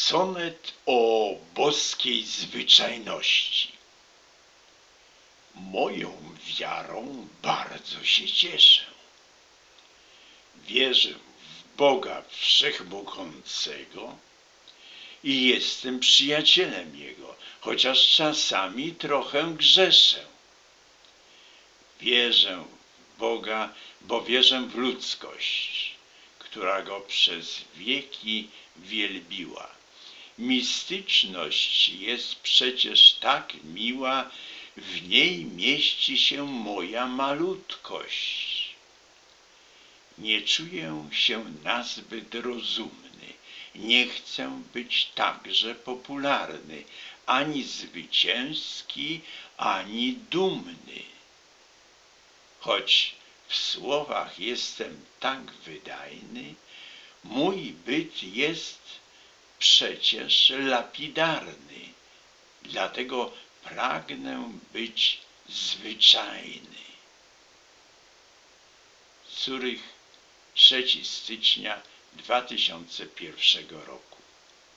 Sonet o boskiej zwyczajności. Moją wiarą bardzo się cieszę. Wierzę w Boga Wszechmogącego i jestem przyjacielem Jego, chociaż czasami trochę grzeszę. Wierzę w Boga, bo wierzę w ludzkość, która Go przez wieki wielbiła. Mistyczność jest przecież tak miła, w niej mieści się moja malutkość. Nie czuję się nazbyt rozumny, nie chcę być także popularny, ani zwycięski, ani dumny. Choć w słowach jestem tak wydajny, mój byt jest przecież lapidarny, dlatego pragnę być zwyczajny. Zurych, 3 stycznia 2001 roku.